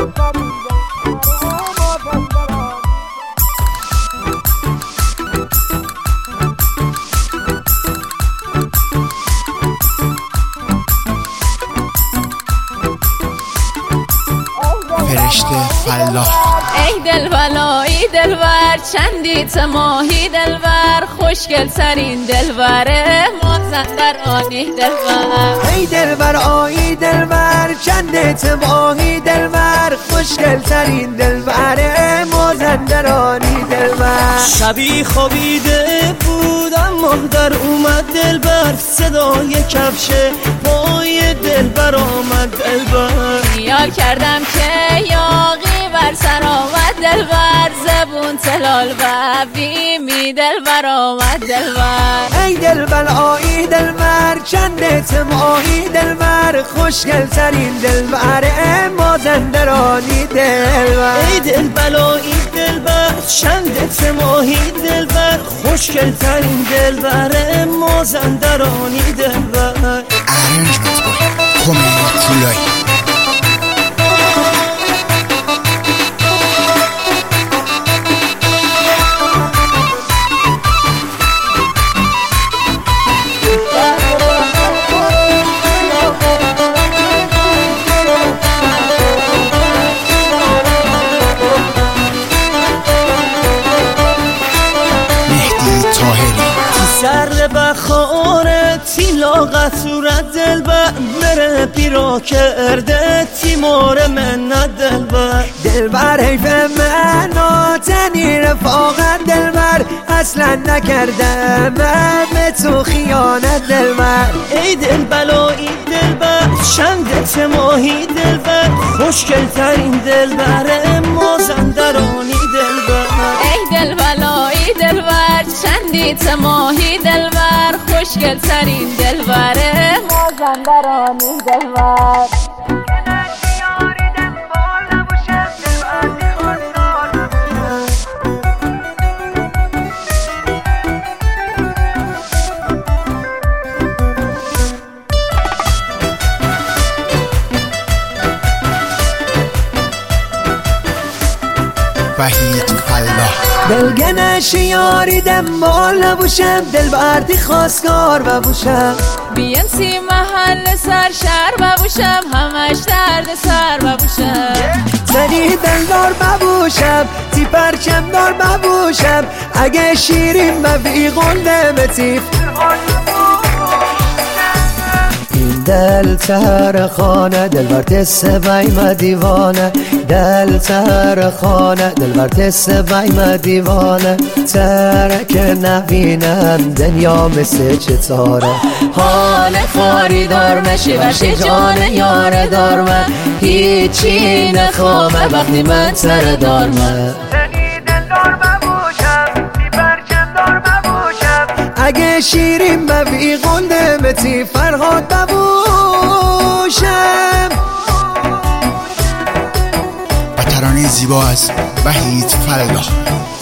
فرشته فلاح. ای دلبلا ای دلبر چندیت ماهی دلبر، خوشگل ترین دلبره مازندرانی دلبر. ای دلبر آیی دلبر چندیت ماهی دلبر، خوشگل ترین دلبره مازندرانی دلبر. شبی خوابیده بودم مهدر اومد دلبر، صدای کفش پای دلبر آمد دلبر. خیال کردم که یاقی بر سر آمد دلبر، زبون تلال و بیمی دلبر آمد دلبر. ای دلبر آیی دلبر چندت ماهی دلبر، خوشگل ترین دلبر مازندرانی دلبر. ای دلبر آیی دلبر چندت ماهی دلبر، خوشگل ترین دلبر مازندرانی دلبر. ارنجمنت با کمیل طولایی. سر بخاره تی لاغت صورت دلبر، مره پیرا کرده تیمار منت دلبر. دلبر حیف من تنی رفاقت دلبر، اصلا نکردم من به تو خیانت دلبر. ای دلبلایی دلبر چندت ماهی دلبر، خوشگل ترین دلبر مازندرانی دلبر. ای دلبلایی دلبر چندیت ماهی دلبر، خوشگل ترین دلبره مازندرانی دلبر. وحید فلاح. دلگنش یاری دنبال نبوشم، دل بردی خواستگار ببوشم. BMC محل سر شهر ببوشم، همش درد سر ببوشم. زنی دلدار ببوشم تی پرچم دار ببوشم، اگه شیرین ببی غنده بتیف. این دل تر خانه دل بر تس بیم دیوانه، دل تر خانه دل بر تس بیم دیوانه. ترک نبینم دنیا مثل چطاره، حال خاری دار مشی وشی جان یار دار من، هیچی نخوامه وقتی من سر دار من. اگه شیرین ببی غنده متی فرهاد ببوشم. و ترانه زیبا از وحید فلاح.